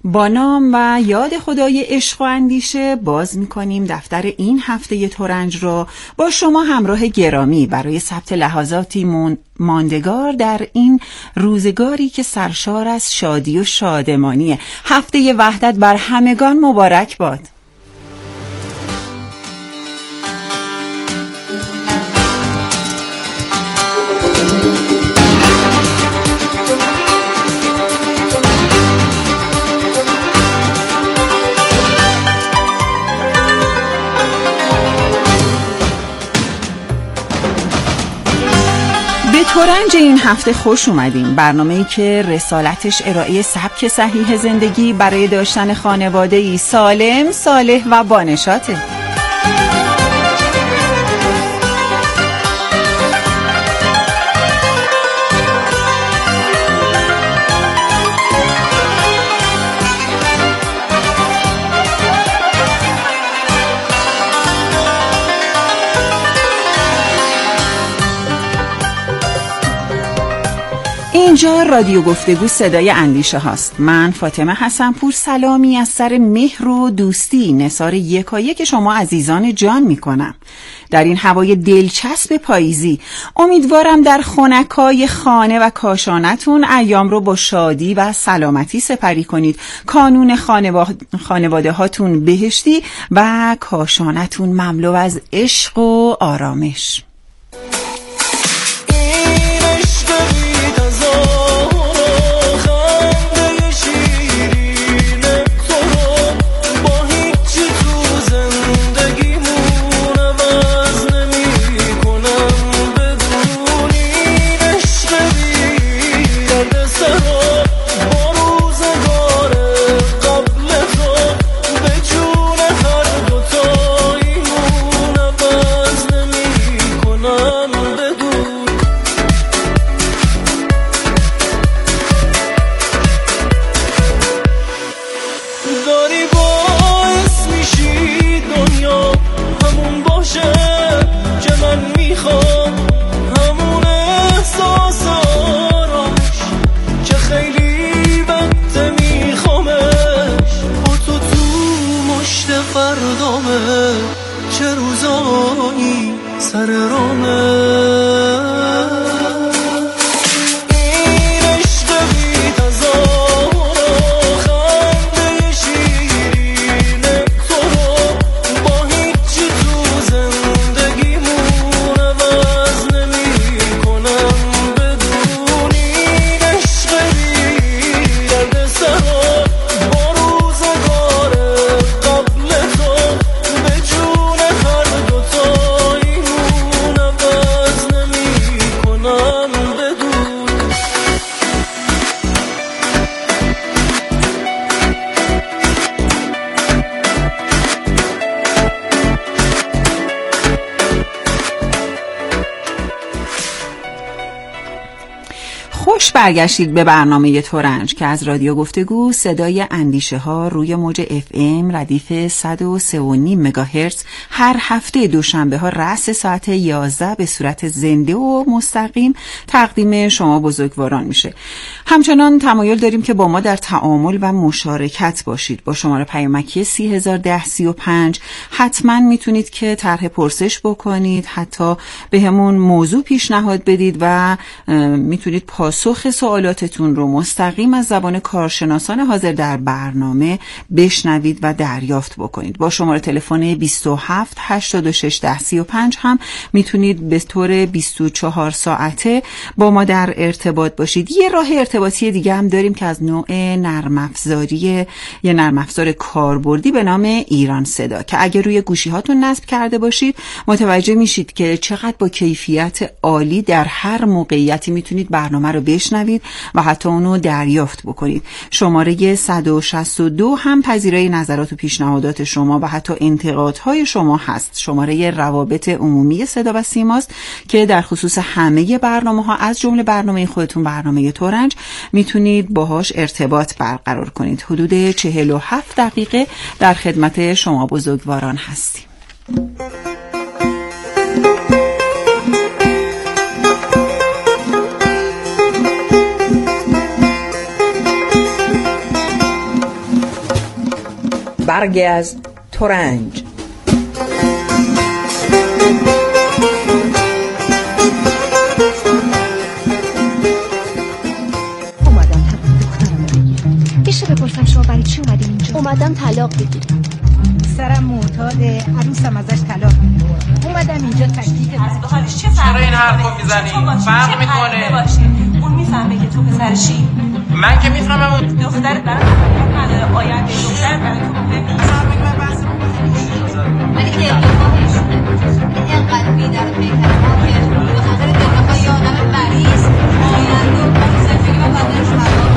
با نام و یاد خدای عشق و اندیشه باز می‌کنیم دفتر این هفته ترنج را با شما همراه گرامی برای ثبت لحظاتی ماندگار در این روزگاری که سرشار از شادی و شادمانیه. هفته وحدت بر همگان مبارک باد. ترنج این هفته خوش اومدیم. برنامه‌ای که رسالتش ارائه سبک صحیح زندگی برای داشتن خانواده‌ای سالم، صالح و بانشاته. اینجا رادیو گفتگو صدای اندیشه هاست. من فاطمه حسن‌پور سلامی از سر مهر و دوستی نثار یکایک شما عزیزان جان می کنم. در این هوای دلچسب پاییزی امیدوارم در خنکای خانه و کاشانتون ایام رو با شادی و سلامتی سپری کنید. کانون خانواده هاتون بهشتی و کاشانتون مملو از عشق و آرامش. خوش برگشتید به برنامه ترنج که از رادیو گفتگو صدای اندیشه ها روی موج FM ردیف 103.5 مگاهرتز هر هفته دوشنبه ها رأس ساعت 11 به صورت زنده و مستقیم تقدیم شما بزرگواران میشه. همچنان تمایل داریم که با ما در تعامل و مشارکت باشید. با شماره پیامکی 301035 حتما میتونید که طرح پرسش بکنید، حتی به همون موضوع پیشنهاد بدید و میتونید پاسخ سوالاتتون رو مستقیم از زبان کارشناسان حاضر در برنامه بشنوید و دریافت بکنید. با شماره تلفن 27 86 1035 هم میتونید به طور 24 ساعته با ما در ارتباط باشید. یه راه ارتباطی دیگه هم داریم که از نوع نرم افزاری، یه نرم افزار کاربردی به نام ایران صدا که اگه روی گوشی هاتون نصب کرده باشید متوجه میشید که چقدر با کیفیت عالی در هر موقعیتی میتونید برنامه رو بشنوید و حتی اونو دریافت بکنید. شماره 162 هم پذیرای نظرات و پیشنهادات شما و حتی انتقادهای شما هست. شماره روابط عمومی صدا و سیماست که در خصوص همه برنامه‌ها از جمله برنامه خودتون، برنامه ترنج، میتونید باهاش ارتباط برقرار کنید. حدود 47 دقیقه در خدمت شما بزرگواران هستیم. برگ از ترنج. اومدم دخترمو بگیرم. میشه بپرسم شما برای چی اومدین اینجا؟ اومدم طلاق بگیرم. سرم معتاده، عروسم ازش طلاق میگیره. اومدم اینجا تشکیک از حالش چه فرقی؟ چرا این حرفو میزنی؟ فرق میکنه. اون میفهمه که تو پسرشی. من که میفهمم اون دخترت برای خودت نداره. آینده دخترت برای تو مهمه. ولی دلخواهش اینقدر بی‌درد بی‌کلمه که به خاطر دلخواهی آدم مریض آینده و کار زندگی و بدنش خراب.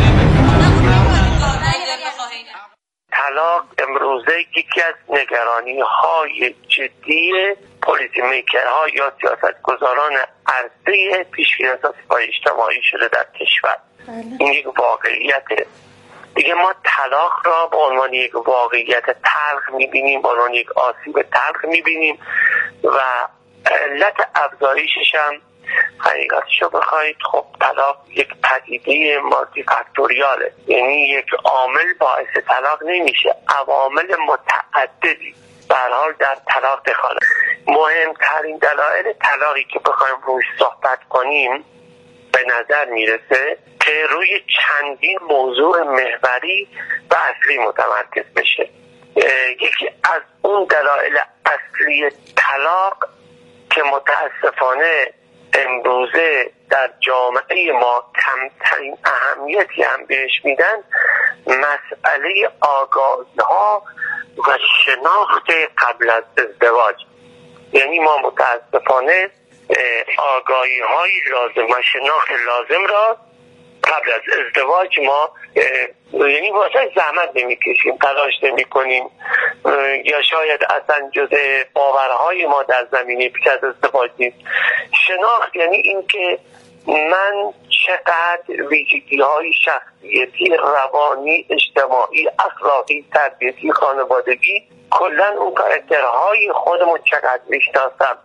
طلاق امروزه یکی از نگرانی‌های جدی پلیسی میکرها یا سیاستگزاران عرصه پیشگیری از آسیب‌های اجتماعی شده در کشور. این یک واقعیته. دیگه ما طلاق را به عنوان یک واقعیت تلخ می‌بینیم، به عنوان یک آسیب تلخ می‌بینیم و علت افزایشش هم حقیقتشو بخواید خب طلاق یک پدیده مالتی فاکتوریاله، یعنی یک عامل باعث طلاق نمیشه، عوامل متعددی به هر حال در طلاق دخالت. مهمترین دلایل طلاقی که بخوایم روش صحبت کنیم به نظر میرسه که روی چندین موضوع محوری و اصلی متمرکز بشه. یکی از اون دلایل اصلی طلاق که متاسفانه امروزه در جامعه ما کمترین اهمیتی هم بهش میدن، مسئله آگاهی‌ها و شناخت قبل از ازدواج. یعنی ما متاسفانه آگاهی‌های لازم و شناخت لازم را قبل از ازدواج ما یعنی واسه زحمت نمیکشیم، تلاش نمی کنیم یا شاید اصلا جزء باورهای ما در زمینه پیش از ازدواج نیست. شناخت یعنی این که من چقدر ویژگی‌های شخصیتی، روانی، اجتماعی، اخلاقی، تربیتی، خانوادگی، کلا اون کاراکترهای خودمون چقدر میشناسم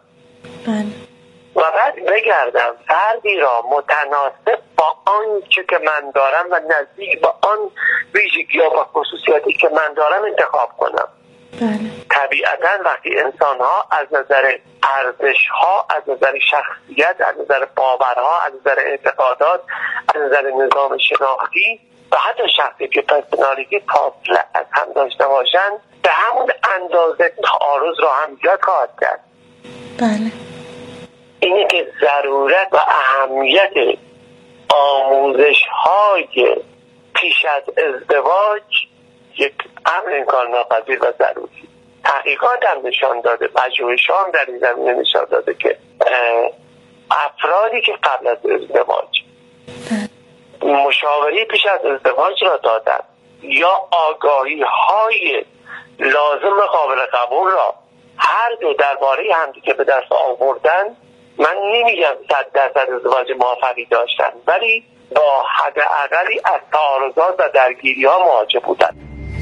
و بعد بگردم فردی را متناسب با آنچه که من دارم و نزدیک با آن ویژگی‌ها و خصوصیاتی که من دارم انتخاب کنم. طبیعتاً وقتی انسان‌ها از نظر ارزش‌ها، از نظر شخصیت، از نظر باورها، از نظر اعتقادات، از نظر نظام شناختی و حتی شخصیت پرسونالیتی فاصله از هم داشته باشند، به همون اندازه تعارض را هم زیاد خواهد کرد. بله. اینه که ضرورت و اهمیت آموزش‌های پیش از ازدواج یک امر امکان ناپذیر و ضروری. تحقیقات هم نشان داده، پژوهش‌ها هم در این زمینه نشان داده که افرادی که قبل از ازدواج مشاوره پیش از ازدواج را دادن یا آگاهی‌های لازم و قابل قبول را هر دو درباره همدیگه به دست آوردن، من نمیگم 100% ازدواج موفقی داشتن، ولی با حداقلی از تعارضات و درگیری‌ها مواجه بودن.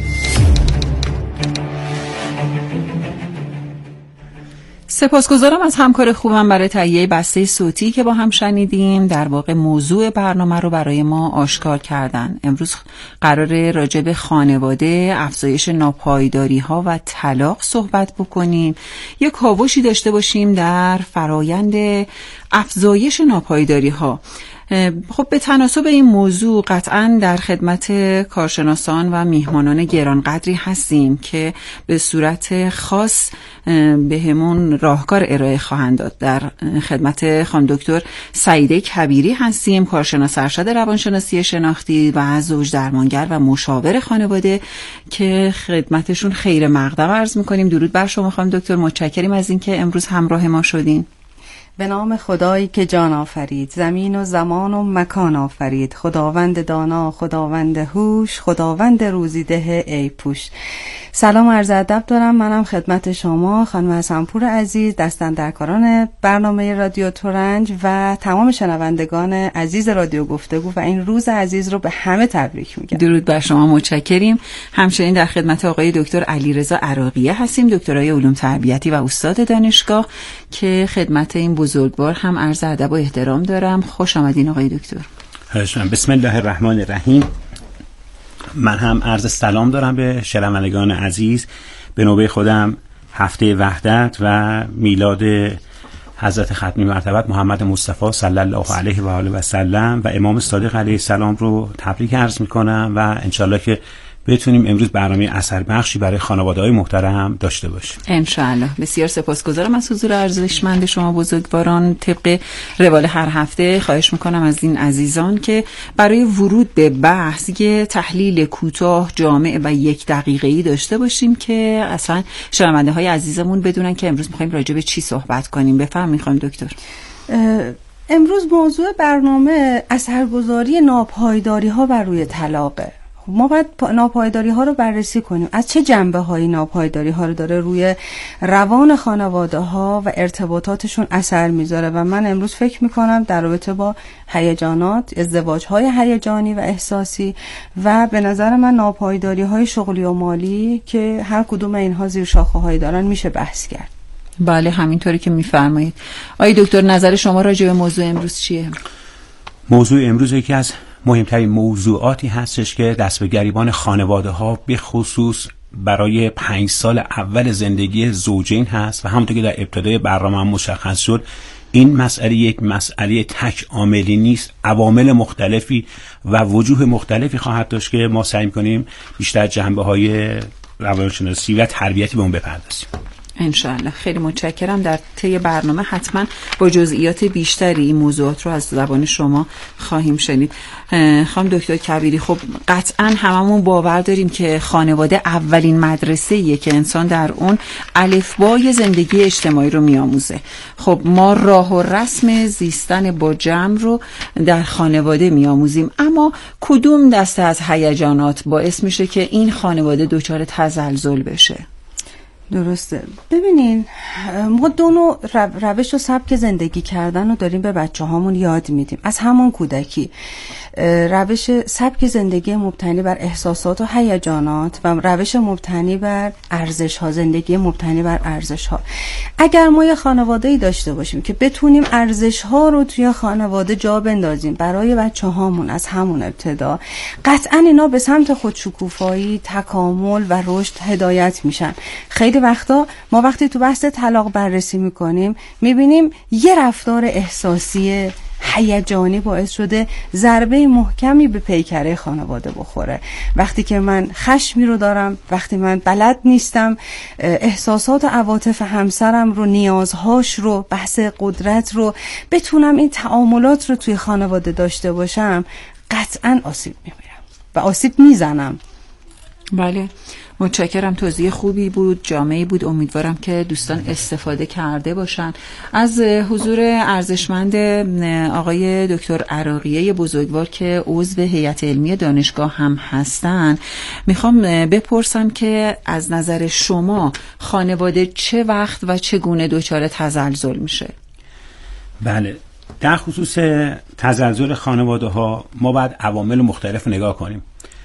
سپاسگزارم از همکار خوبم برای تهیه بسته صوتی که با هم شنیدیم. در واقع موضوع برنامه رو برای ما آشکار کردن. امروز قراره راجع به خانواده، افزایش ناپایداری ها و طلاق صحبت بکنیم. یک کاوشی داشته باشیم در فرایند افزایش ناپایداری ها. خب به تناسب این موضوع قطعاً در خدمت کارشناسان و میهمانان گرانقدری هستیم که به صورت خاص به همون راهکار ارائه خواهند داد. در خدمت خانم دکتر سعیده کبیری هستیم، کارشناس ارشد روانشناسی شناختی و زوج درمانگر و مشاور خانواده که خدمتشون خیر مقدم عرض میکنیم. درود بر شما خانم دکتر، متشکریم از اینکه امروز همراه ما شدین. به نام خدایی که جان آفرید، زمین و زمان و مکان آفرید، خداوند دانا، خداوند هوش، خداوند روزیده ای پوش. سلام عرض ادب دارم. منم خدمت شما خانم حسن‌پور عزیز، دستاندرکاران برنامه رادیو ترنج و تمام شنوندگان عزیز رادیو گفتگو و این روز عزیز رو به همه تبریک میگم. درود بر شما، متشکریم. همچنین در خدمت آقای دکتر علیرضا عراقیه هستیم، دکترای علوم تربیتی و استاد دانشگاه که خدمت این بزرگوار هم عرض ادب و احترام دارم. خوش آمدین آقای دکتر. بسم الله الرحمن الرحیم. من هم عرض سلام دارم به شنوندگان عزیز. به نوبه خودم هفته وحدت و میلاد حضرت ختمی مرتبت محمد مصطفی صلی الله علیه و آله و سلم و امام صادق علیه السلام رو تبریک عرض میکنم و انشالله که بتونیم امروز برنامه اثر بخشی برای خانواده‌های محترم داشته باشیم. انشالله. بسیار سپاسگزارم از حضور ارزشمند شما بزرگواران. طبق روال هر هفته خواهش میکنم از این عزیزان که برای ورود به بحث یه تحلیل کوتاه، جامع و 1 دقیقه‌ای داشته باشیم که اصلا شنونده‌های عزیزمون بدونن که امروز می‌خوایم راجع به چی صحبت کنیم. بفرمایید خانم دکتر. امروز موضوع برنامه اثرگذاری ناپایداری‌ها بر روی طلاقه. ما باید ناپایداری ها رو بررسی کنیم. از چه جنبه هایی ناپایداری ها رو داره روی روان خانواده ها و ارتباطاتشون اثر میذاره و من امروز فکر میکنم در رابطه با هیجانات، ازدواج های هیجانی و احساسی و به نظر من ناپایداری های شغلی و مالی که هر کدوم اینها زیر شاخه هایی دارن میشه بحث کرد. بله همینطوری که میفرمایید. آقای دکتر نظر شما راجع به موضوع امروز چیه؟ موضوع امروز یکی از مهمترین موضوعاتی هستش که دست به گریبان خانواده ها به خصوص برای 5 سال اول زندگی زوجین هست و همونطور که در ابتدای برنامه هم مشخص شد این مسئله یک مسئله تک عاملی نیست، عوامل مختلفی و وجوه مختلفی خواهد داشت که ما سعی می‌کنیم بیشتر جنبه‌های روانشناسی و تربیتی به اون بپردازیم. انشالله. خیلی متشکرم. در طی برنامه حتما با جزئیات بیشتری این موضوعات رو از زبان شما خواهیم شنید. خانم دکتر کبیری، خب قطعا هممون باور داریم که خانواده اولین مدرسه‌ایه که انسان در اون الفبای زندگی اجتماعی رو میآموزه. خب ما راه و رسم زیستن با جمع رو در خانواده میآموزیم، اما کدوم دسته از هیجانات باعث میشه که این خانواده دچار تزلزل بشه؟ درسته. ببینین ما دو نوع روش و سبک زندگی کردن رو داریم به بچه هامون یاد میدیم از همون کودکی. روش سبک زندگی مبتنی بر احساسات و هیجانات و روش مبتنی بر ارزش ها، زندگی مبتنی بر ارزش ها. اگر ما یه خانواده‌ای داشته باشیم که بتونیم ارزش ها رو توی خانواده جا بندازیم برای بچه هامون از همون ابتدا، قطعا اینا به سمت خودشکوفایی، تکامل و رشد هدایت میشن. خیلی وقتا ما وقتی تو بحث طلاق بررسی میکنیم میبینیم یه رفتار احساسی هیجانی باعث شده ضربه محکمی به پیکره خانواده بخوره. وقتی که من خشمی رو دارم، وقتی من بلد نیستم احساسات و عواطف همسرم رو، نیازهاش رو، بحث قدرت رو بتونم این تعاملات رو توی خانواده داشته باشم، قطعاً آسیب میبینم و آسیب میزنم. بله متشکرم. توضیح خوبی بود، جامعی بود. امیدوارم که دوستان استفاده کرده باشن. از حضور ارزشمند آقای دکتر عراقیه بزرگوار که عضو هیئت علمی دانشگاه هم هستن میخوام بپرسم که از نظر شما خانواده چه وقت و چگونه دچار تزلزل میشه؟ بله، در خصوص تزلزل خانواده ها ما باید عوامل مختلف نگاه کنیم.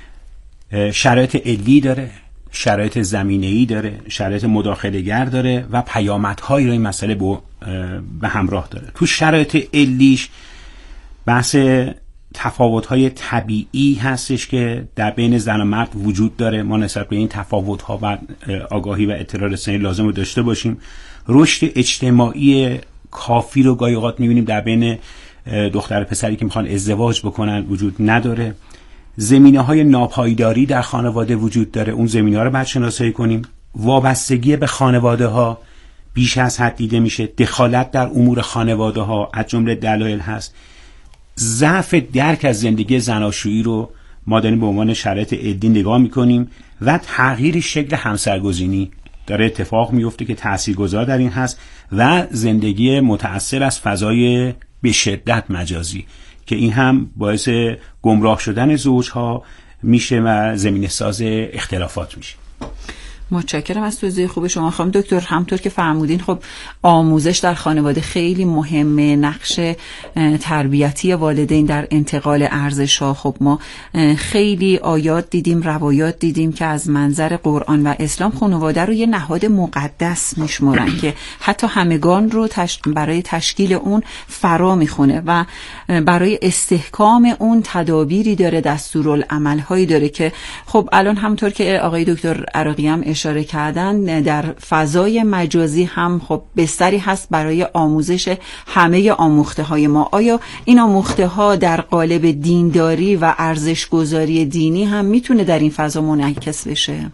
شرایط علی داره، شرایط زمینه‌ای داره، شرایط مداخله‌گر داره و پیامدهایی رو این مسئله به همراه داره. تو شرایط علیش بحث تفاوت‌های طبیعی هستش که در بین زن و مرد وجود داره. ما نسبت به این تفاوت‌ها و آگاهی و اطلاع رسانی لازم رو داشته باشیم. رشد اجتماعی کافی رو گاهی اوقات می‌بینیم در بین دختر و پسری که می‌خوان ازدواج بکنن وجود نداره. زمینه‌های ناپایداری در خانواده وجود داره، اون زمینه‌ها رو باید شناسایی کنیم. وابستگی به خانواده‌ها بیش از حد دیده میشه. دخالت در امور خانواده‌ها از جمله دلایل هست. ضعف درک از زندگی زناشویی رو ما داریم به عنوان شرایط عدی نگاه می‌کنیم و تغییر شکل همسرگزینی داره اتفاق میفته که تاثیرگذار در این هست و زندگی متأثر از فضای به شدت مجازی که این هم باعث گمراه شدن زوجها میشه و زمینه ساز اختلافات میشه. متشکرم از توضیح خوب شما خانم دکتر. همطور که فرمودین خب آموزش در خانواده خیلی مهمه، نقش تربیتی والدین در انتقال ارزش‌ها. خب ما خیلی آیات دیدیم، روایات دیدیم که از منظر قرآن و اسلام خانواده رو یه نهاد مقدس میشمارن که حتی همگان رو برای تشکیل اون فرا میخونه و برای استحکام اون تدابیری داره، دستورالعمل‌هایی داره که خب الان همطور که آقای دکتر عراقی هم اشاره کردن در فضای مجازی هم خب بستری هست برای آموزش همه آموخته‌های ما. آیا این آموخته‌ها در قالب دینداری و ارزش‌گذاری دینی هم میتونه در این فضا منعکس بشه؟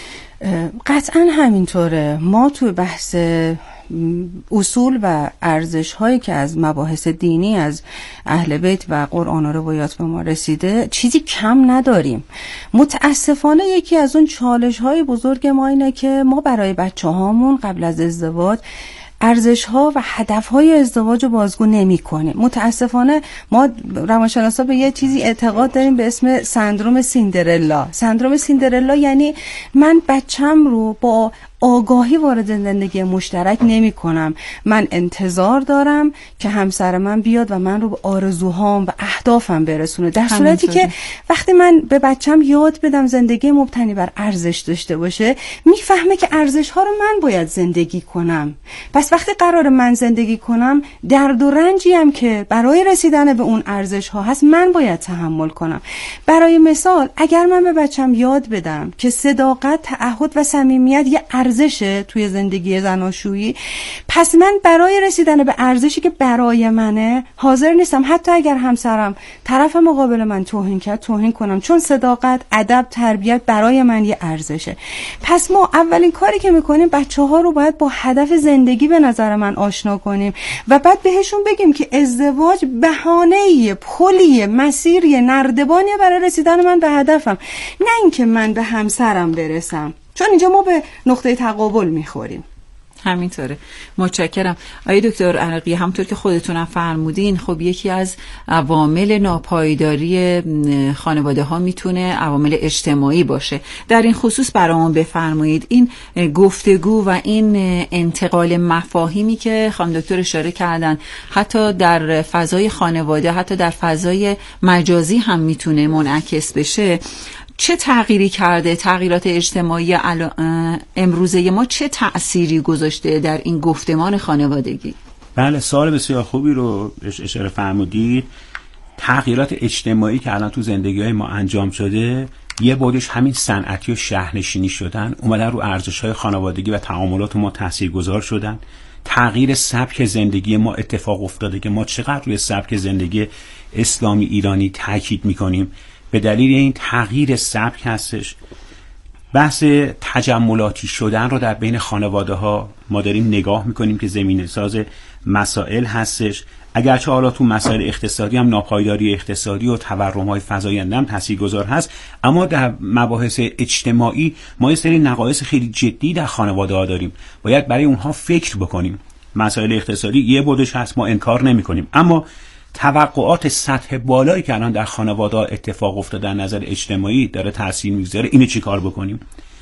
قطعا همینطوره. ما توی بحث اصول و ارزش هایی که از مباحث دینی از اهل بیت و قرآن و روایات به ما رسیده چیزی کم نداریم. متاسفانه یکی از اون چالش های بزرگ ما اینه که ما برای بچه هامون قبل از ازدواج ارزش‌ها و هدف‌های ازدواج رو بازگو نمی‌کنیم. متاسفانه ما روانشناسا به یه چیزی اعتقاد داریم به اسم سندروم سیندرلا. سندروم سیندرلا یعنی من بچم رو با آگاهی وارد زندگی مشترک نمی کنم. من انتظار دارم که همسر من بیاد و من رو به آرزوهام و اهدافم برسونه، در صورتی که وقتی من به بچم یاد بدم زندگی مبتنی بر ارزش داشته باشه، میفهمه که ارزش ها رو من باید زندگی کنم. پس وقتی قرار من زندگی کنم، درد و رنجی هم که برای رسیدن به اون ارزش ها هست من باید تحمل کنم. برای مثال اگر من به بچم یاد بدم که صداقت، تعهد و صمیمیت یه ارزشه توی زندگی زناشویی، پس من برای رسیدن به ارزشی که برای منه حاضر نیستم حتی اگر همسرم طرف مقابل من توهین کرد توهین کنم، چون صداقت، ادب، تربیت برای من یه ارزشه. پس ما اولین کاری که میکنیم بچه‌ها رو باید با هدف زندگی به نظر من آشنا کنیم و بعد بهشون بگیم که ازدواج بهانه‌ای، پلیه، مسیریه، نردبانیه برای رسیدن من به هدفم، نه اینکه من به همسرم برسم، چون اینجا ما به نقطه تقابل میخوریم. همینطوره. متشکرم. آقای دکتر عراقی، همونطور که خودتونم فرمودین خب یکی از عوامل ناپایداری خانواده ها میتونه عوامل اجتماعی باشه. در این خصوص برامون بفرمایید این گفتگو و این انتقال مفاهیمی که خانم دکتر اشاره کردن حتی در فضای خانواده، حتی در فضای مجازی هم میتونه منعکس بشه، چه تغییری کرده؟ تغییرات اجتماعی امروزه ما چه تأثیری گذاشته در این گفتمان خانوادگی؟ بله، سوال بسیار خوبی رو اشاره فرمودید. تغییرات اجتماعی که الان تو زندگی‌های ما انجام شده، یه بودش همین صنعتی و شهرنشینی شدن، اومدن رو ارزش‌های خانوادگی و تعاملات ما تاثیرگذار شدن. تغییر سبک زندگی ما اتفاق افتاده که ما چقدر روی سبک زندگی اسلامی ایرانی تاکید می‌کنیم. به دلیل این تغییر سبک هستش. بحث تجملاتی شدن رو در بین خانواده ها ما داریم نگاه میکنیم که زمینه ساز مسائل هستش. اگرچه حالا تو مسائل اقتصادی هم ناپایداری اقتصادی و تورم های فزاینده هم تاثیرگذار هست، اما در مباحث اجتماعی ما یه سری نقایص خیلی جدی در خانواده ها داریم، باید برای اونها فکر بکنیم. مسائل اقتصادی یه بودش هست، ما انکار نمی کنیم، اما توقعات سطح بالایی که الان در خانواده اتفاق افتاده در نظر اجتماعی داره تاثیر میگذاره. اینو چی کار بکنیم؟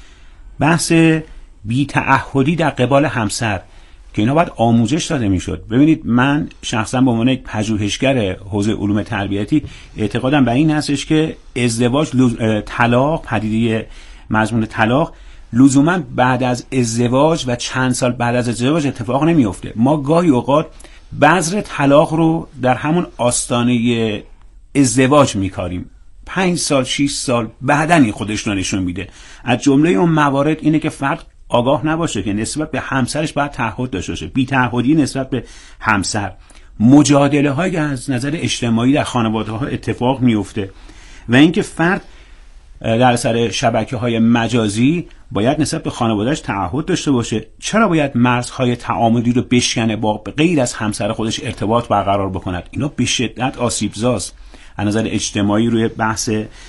بحث بی‌تعهدی در قبال همسر که اینا باید آموزش داده میشد. ببینید، من شخصا به عنوان یک پژوهشگر حوزه علوم تربیتی اعتقادم بر این هستش که ازدواج، طلاق، پدیده مضمون طلاق لزوما بعد از ازدواج و چند سال بعد از ازدواج اتفاق نمیفته. ما گاهی اوقات بذر طلاق رو در همون آستانه ازدواج میکاریم، 5 سال 6 سال بعداً این خودش رو نشون میده. از جمله اون موارد اینه که فرد آگاه نباشه که نسبت به همسرش باید تعهد داشته باشه، بی‌تعهدی نسبت به همسر، مجادله هایی از نظر اجتماعی در خانواده ها اتفاق میفته و اینکه فرد در سر شبکه‌های مجازی باید نسبت به خانواده‌اش تعهد داشته باشه. چرا باید مرزهای تعاملی رو بشکنه، با غیر از همسر خودش ارتباط برقرار بکند؟ اینا به شدت آسیبزاست از نظر اجتماعی روی بحث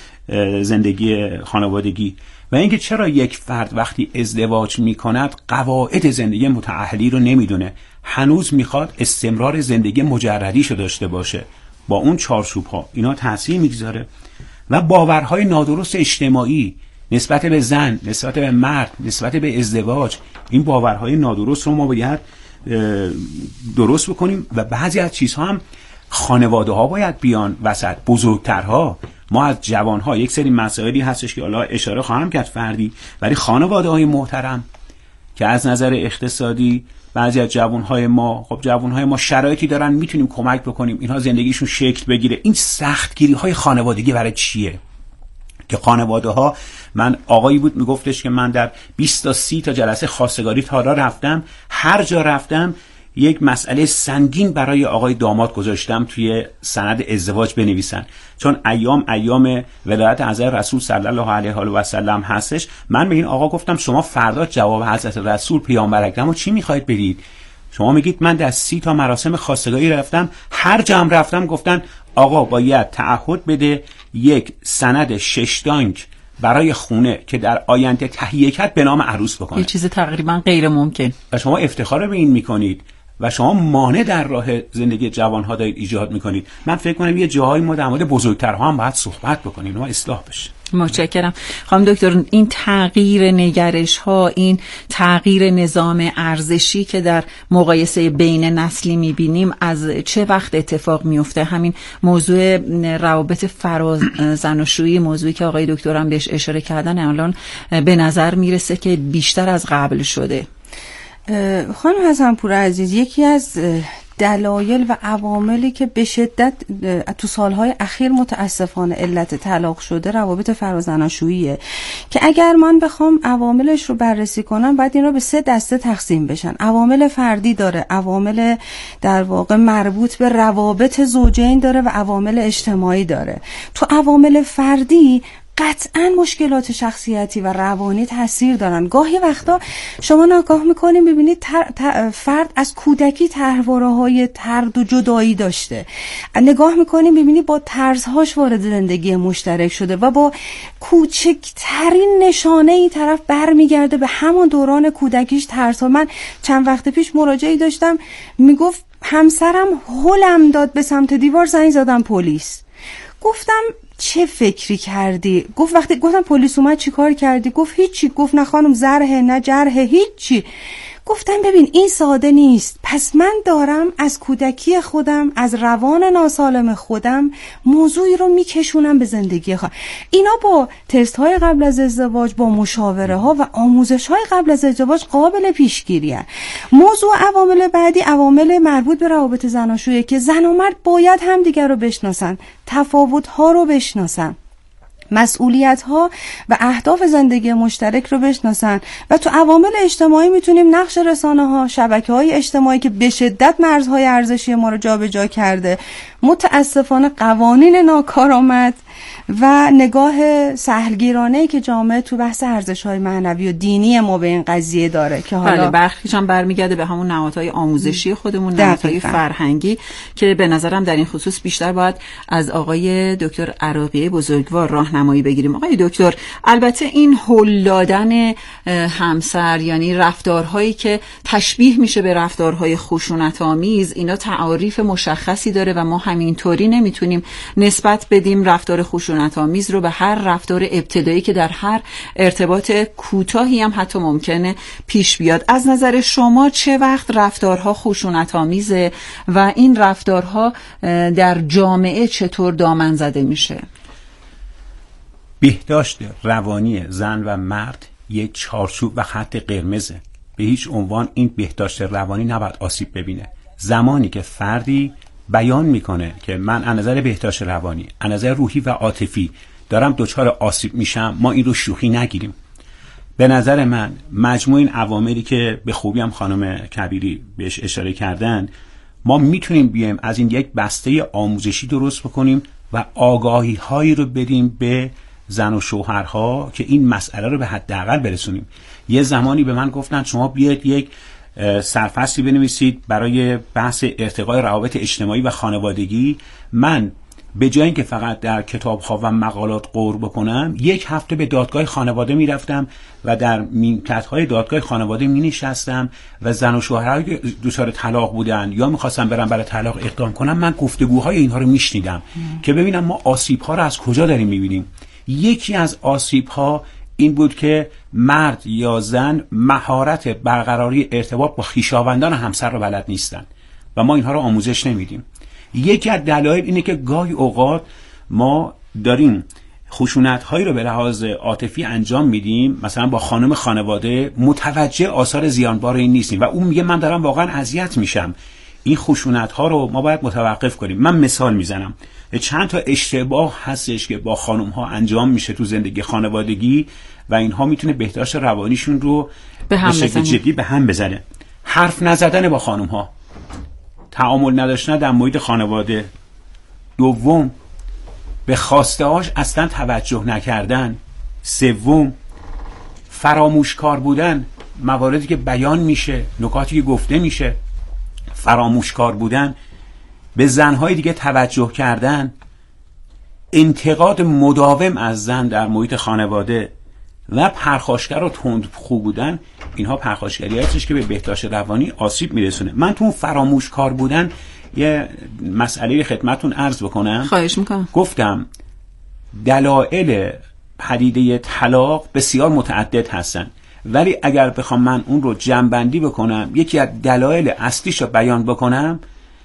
زندگی خانوادگی. و اینکه چرا یک فرد وقتی ازدواج میکند قواعد زندگی متأهلی رو نمیدونه، هنوز میخواد استمرار زندگی مجردیشو داشته باشه با اون چارچوب‌ها، اینا تاثیر میگذاره. و باورهای نادرست اجتماعی نسبت به زن، نسبت به مرد، نسبت به ازدواج. این باورهای نادرست رو ما باید درست بکنیم و بعضی از چیزها هم خانواده ها باید بیان وسط، بزرگترها. ما از جوانها یک سری مسائلی هستش که حالا اشاره خواهم کرد فردی، ولی خانواده های محترم که از نظر اقتصادی بعضی از جوانهای ما شرایطی دارن، میتونیم کمک بکنیم اینها زندگیشون شکل بگیره. این سختگیری های خانوادگی برای چیه؟ که خانواده ها، من آقایی بود میگفتش که من در 20 تا 30 تا جلسه خواستگاری تا رفتم، هر جا رفتم یک مسئله سنگین برای آقای داماد گذاشتم توی سند ازدواج بنویسن، چون ایام ولادت حضرت رسول صلی الله علیه و سلم هستش. من به این آقا گفتم شما فردا جواب حضرت رسول پیامبر اکرم رو چی میخواید بدید؟ شما میگید من در 30 تا مراسم خواستگاری رفتم، هر جا هم رفتم گفتن آقا باید تعهد بده یک سند 6 دانگ برای خونه که در آینده تهیه کرد به نام عروس بکنه. یه چیز تقریبا غیر ممکن. و شما افتخار به این میکنید و شما مانع در راه زندگی جوانها دارید ایجاد میکنید. من فکر کنم یه جاهای ما در مورد بزرگترها هم باید صحبت بکنیم و اصلاح بشه. متشکرم. خانم دکتر، این تغییر نگرش ها، این تغییر نظام ارزشی که در مقایسه بین نسلی میبینیم از چه وقت اتفاق میفته؟ همین موضوع روابط فرازناشویی، موضوعی که آقای دکتر هم بهش اشاره کردن، الان به نظر میرسه که بیشتر از قبل شده. خانم حسن‌پور عزیز، یکی از دلایل و عواملی که به شدت تو سالهای اخیر متاسفانه علت طلاق شده روابط فرازناشوییه که اگر من بخوام عواملش رو بررسی کنم باید این رو به 3 دسته تقسیم بشن. عوامل فردی داره، عوامل در واقع مربوط به روابط زوجین داره و عوامل اجتماعی داره. تو عوامل فردی قطعاً مشکلات شخصیتی و روانی تاثیر دارن. گاهی وقتا شما نگاه میکنیم ببینید فرد از کودکی طرحواره‌های طرد و جدایی داشته، نگاه میکنیم ببینید با طرزهاش وارد زندگی مشترک شده و با کوچکترین نشانه این طرف برمیگرده به همون دوران کودکیش طرزها. من چند وقت پیش مراجعه‌ای داشتم میگفت همسرم هلم داد به سمت دیوار، زنگ زدم پلیس. گفتم چه فکری کردی؟ گفت وقتی گفتم پلیس اومد چی کار کردی؟ گفت هیچی. گفت نه خانم زرهه نه جرهه هیچی. گفتم ببین این ساده نیست. پس من دارم از کودکی خودم، از روان ناسالم خودم موضوعی رو میکشونم به زندگی خودم. اینا با تست های قبل از ازدواج، با مشاوره ها و آموزش های قبل از ازدواج قابل پیشگیری هست. موضوع عوامل بعدی عوامل مربوط به روابط زناشویی که زن و مرد باید همدیگر رو بشناسن، تفاوت ها رو بشناسن، مسئولیت ها و اهداف زندگی مشترک رو بشناسن. و تو عوامل اجتماعی میتونیم نقش رسانه ها، شبکه های اجتماعی که به شدت مرزهای ارزشی ما رو جابجا کرده، متاسفانه قوانین ناکارآمد و نگاه سهلگیرانه‌ای که جامعه تو بحث ارزش‌های معنوی و دینی ما به این قضیه داره که حالا برخیش هم برمیگرده به همون نهادهای آموزشی خودمون، نهادهای فرهنگی که به نظرم در این خصوص بیشتر باید از آقای دکتر عراقی بزرگوار راهنمایی بگیریم. آقای دکتر، البته این هل دادن همسر، یعنی رفتارهایی که تشبیه میشه به رفتارهای خشونت‌آمیز، اینا تعاریف مشخصی داره و ما همینطوری نمیتونیم نسبت بدیم رفتار خشونت‌آمیز رو به هر رفتار ابتدایی که در هر ارتباط کوتاهی هم حتی ممکنه پیش بیاد. از نظر شما چه وقت رفتارها خشونت‌آمیزه و این رفتارها در جامعه چطور دامن زده میشه؟ بهداشت روانی زن و مرد یک چارچوب و خط قرمزه. به هیچ عنوان این بهداشت روانی نباید آسیب ببینه. زمانی که فردی بیان میکنه که من از نظر بهداشت روانی، از نظر روحی و عاطفی دارم دچار آسیب میشم، ما این رو شوخی نگیریم. به نظر من مجموع این عواملی که به خوبی هم خانم کبیری بهش اشاره کردن، ما میتونیم بیایم از این یک بسته آموزشی درست بکنیم و آگاهی هایی رو بدیم به زن و شوهرها که این مسئله رو به حداقل برسونیم. یه زمانی به من گفتن شما بیاید یک سرفصلی بنویسید برای بحث ارتقای روابط اجتماعی و خانوادگی. من به جای اینکه فقط در کتاب‌ها و مقالات غور بکنم، 1 هفته به دادگاه خانواده میرفتم و در نیمکت‌های دادگاه خانواده مینشستم و زن و شوهرایی که دچار طلاق بودن یا می‌خواستن برن برای طلاق اقدام کنم، من گفتگوهای اینها رو میشنیدم که ببینم ما آسیب‌ها رو از کجا داریم می‌بینیم. یکی از آسیب‌ها این بود که مرد یا زن مهارت برقراری ارتباط با خویشاوندان همسر رو بلد نیستن و ما اینها رو آموزش نمیدیم. یکی از دلایل اینه که گاهی اوقات ما داریم خشونت‌هایی رو به لحاظ عاطفی انجام میدیم، مثلا با خانم خانواده متوجه آثار زیانبار این نیستیم و اون میگه من دارم واقعا اذیت میشم. این خشونت‌ها رو ما باید متوقف کنیم. من مثال میزنم، چند تا اشتباه هستش که با خانم‌ها انجام میشه تو زندگی خانوادگی و اینها میتونه بهداشت روانیشون رو به شکل جدی به هم بزنه. حرف نزدن با خانم‌ها، تعامل نداشتن در محیط خانواده. دوم، به خواسته‌هاش اصلا توجه نکردن. سوم، فراموشکار بودن، مواردی که بیان میشه، نکاتی که گفته میشه، فراموشکار بودن. به زنهای دیگه توجه کردن. انتقاد مداوم از زن در محیط خانواده و پرخاشگر و تندخو بودن. اینها پرخاشگری هستش که به بهداشت روانی آسیب میرسونه. من تو فراموشکار بودن یه مسئله خدمتون عرض بکنم. خواهش میکنم. گفتم دلایل پدیده طلاق بسیار متعدد هستن، ولی اگر بخوام من اون رو جمع‌بندی بکنم، یکی از دلایل اصلیش رو بیان بکنم،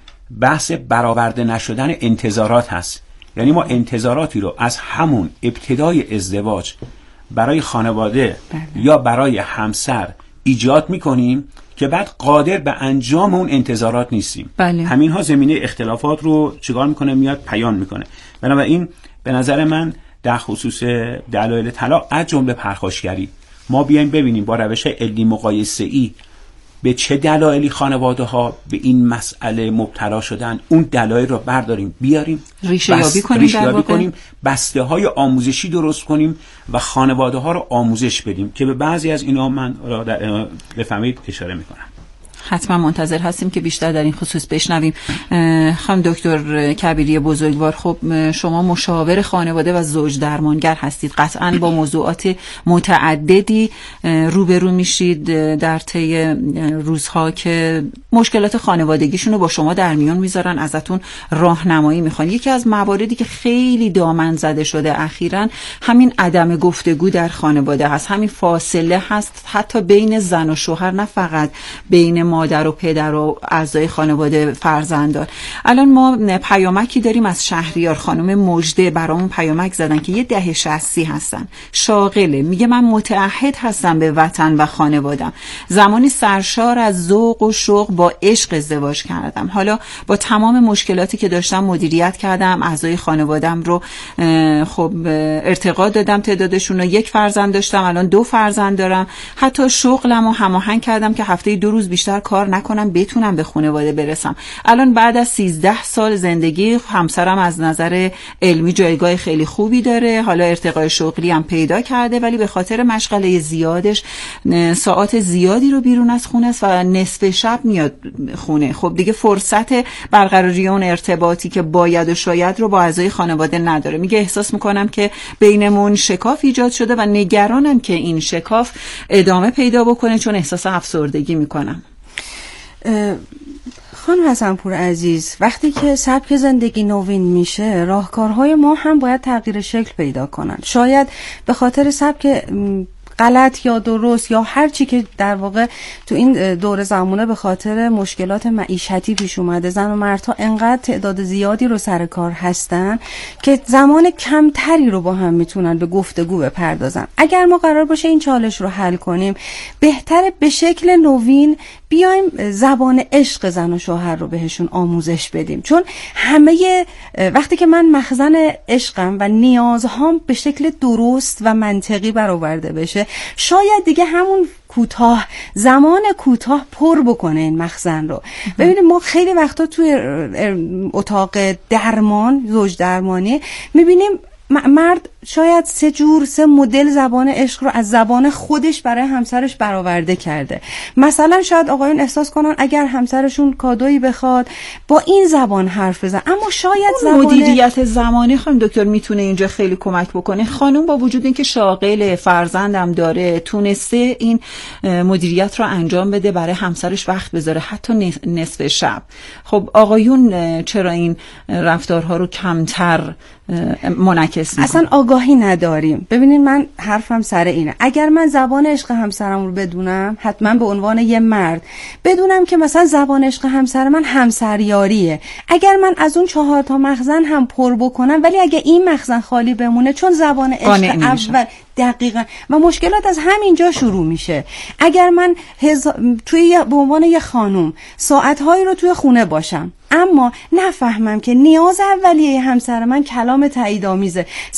بحث برآورده نشدن انتظارات هست. یعنی ما انتظاراتی رو از همون ابتدای ازدواج برای خانواده یا برای همسر ایجاد میکنیم که بعد قادر به انجام اون انتظارات نیستیم. همین ها زمینه اختلافات رو چیکار میکنه؟ میاد پیان میکنه. بنابراین به نظر من در خصوص دلایل طلاق از جمله پرخاشگری، ما بیایم ببینیم با روش علمی مقایسه‌ای به چه دلایلی خانواده ها به این مسئله مبتلا شدن، اون دلایل رو برداریم بیاریم، ریشه یابی کنیم، بسته های آموزشی درست کنیم و خانواده ها رو آموزش بدیم که به بعضی از اینا من بفهمید اشاره میکنم. حتما منتظر هستیم که بیشتر در این خصوص بشنویم. خانم دکتر کبیری بزرگوار، خب شما مشاور خانواده و زوج درمانگر هستید، قطعاً با موضوعات متعددی روبرو میشید در طی روزها که مشکلات خانوادگیشون رو با شما در میون میذارن، ازتون راهنمایی میخوان. یکی از مواردی که خیلی دامن زده شده اخیراً همین عدم گفتگو در خانواده هست، همین فاصله هست، حتی بین زن و شوهر، نه فقط بین مادر و پدر و اعضای خانواده فرزندان. الان ما پیامکی داریم از شهریار، خانم مژده برامون پیامک زدن که یه 10-60 هستن، شاغله، میگه من متعهد هستم به وطن و خانوادم، زمانی سرشار از ذوق و شوق با عشق ازدواج کردم، حالا با تمام مشکلاتی که داشتم مدیریت کردم، اعضای خانوادم رو خب ارتقا دادم، تعدادشون رو 1 فرزند داشتم، الان 2 فرزند دارم، حتی شغلم رو هماهنگ کردم که هفته 2 روز بیشتر کار نکنم بتونم به خانواده برسم. الان بعد از 13 سال زندگی همسرم از نظر علمی جایگاه خیلی خوبی داره، حالا ارتقای شغلی هم پیدا کرده، ولی به خاطر مشغله زیادش ساعات زیادی رو بیرون از خونه است و نصف شب میاد خونه. خب دیگه فرصت برقراری اون ارتباطی که باید و شاید رو با اعضای خانواده نداره. میگه احساس میکنم که بینمون شکاف ایجاد شده و نگرانم که این شکاف ادامه پیدا بکنه چون احساس افسردگی میکنم. خانم حسن‌پور عزیز، وقتی که سبک زندگی نوین میشه، راهکارهای ما هم باید تغییر شکل پیدا کنن. شاید به خاطر سبک غلط یا درست یا هر چی که در واقع تو این دور زمانه به خاطر مشکلات معیشتی پیش اومده، زن و مردها انقدر تعداد زیادی رو سر کار هستن که زمان کمتری رو با هم میتونن به گفتگو بپردازن. اگر ما قرار باشه این چالش رو حل کنیم، بهتره به شکل نوین بیایم زبان عشق زن و شوهر رو بهشون آموزش بدیم، چون همه وقتی که من مخزن عشقم و نیازهام به شکل درست و منطقی برآورده بشه، شاید دیگه همون زمان کوتاه پر بکنه این مخزن رو. ببینید ما خیلی وقتا توی اتاق درمان، زوج درمانی، میبینیم مرد شاید 3 مدل زبان عشق رو از زبان خودش برای همسرش برآورده کرده. مثلا شاید آقایون احساس کنن اگر همسرشون کادویی بخواد با این زبان حرف بزن، اما شاید زبان مدیریت زمانی خانم دکتر میتونه اینجا خیلی کمک بکنه. خانم با وجود اینکه شاغل، فرزندم داره، تونسته این مدیریت رو انجام بده، برای همسرش وقت بذاره حتی نصف شب. خب آقایون چرا این رفتارها رو کمتر منعکس میکنه. اصلا آگاهی نداریم. ببینید من حرفم سر اینه، اگر من زبان عشق همسرم رو بدونم، حتما به عنوان یه مرد بدونم که مثلا زبان عشق همسر من همسریاریه. اگر من از اون 4 تا مخزن هم پر بکنم ولی اگه این مخزن خالی بمونه، چون زبان عشق اول دقیقاً و مشکلات از همینجا شروع میشه. اگر من به عنوان یه خانوم ساعت‌هایی رو توی خونه باشم اما نفهمم که نیاز اولیه همسر من کلام تاییدآمیزه،